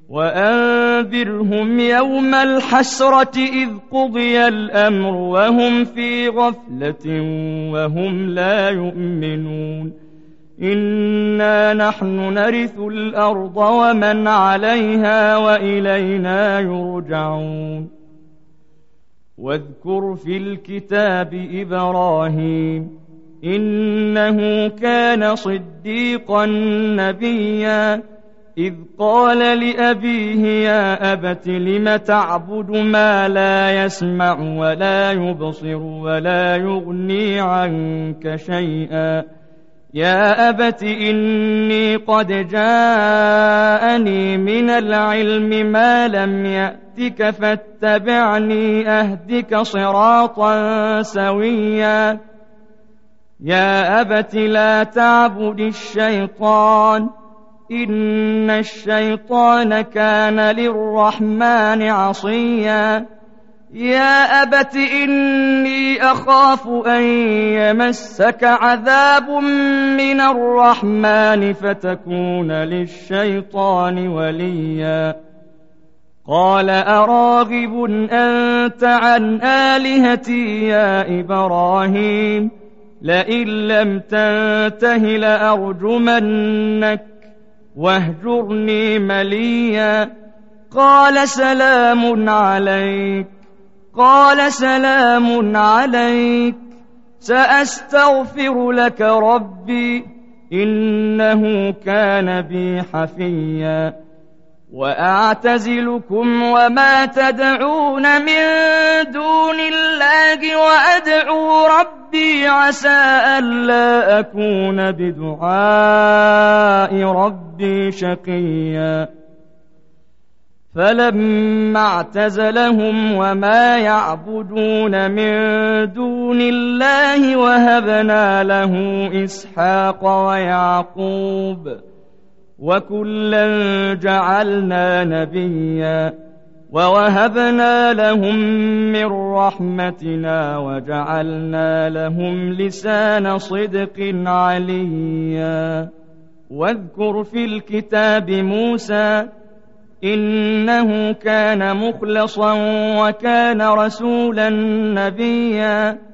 وأنذرهم يوم الحسرة إذ قضي الأمر وهم في غفلة وهم لا يؤمنون إنا نحن نرث الأرض ومن عليها وإلينا يرجعون واذكر في الكتاب إبراهيم إنه كان صديقا نبيا إذ قال لأبيه يا أبت لم تعبد ما لا يسمع ولا يبصر ولا يغني عنك شيئا يا أبت إني قد جاءني من العلم ما لم يأتك فاتبعني أهدك صراطا سويا يا أبت لا تعبد الشيطان إن الشيطان كان للرحمن عصيا يا أبت إني أخاف أن يمسك عذاب من الرحمن فتكون للشيطان وليا قال أراغب أنت عن آلهتي يا إبراهيم لئن لم تنته لأرجمنك واهجرني مليا قال سلام عليك سأستغفر لك ربي إنه كان بي حفيا وأعتزلكم وما تدعون من دون الله وأدعو ربي عسى ألا أكون بدعاء ربي شقيا فلما اعتزلهم وما يعبدون من دون الله وهبنا له إسحاق ويعقوب وكلا جعلنا نبيا ووهبنا لهم من رحمتنا وجعلنا لهم لسان صدق عليا واذكر في الكتاب موسى إنه كان مخلصا وكان رسولا نبيا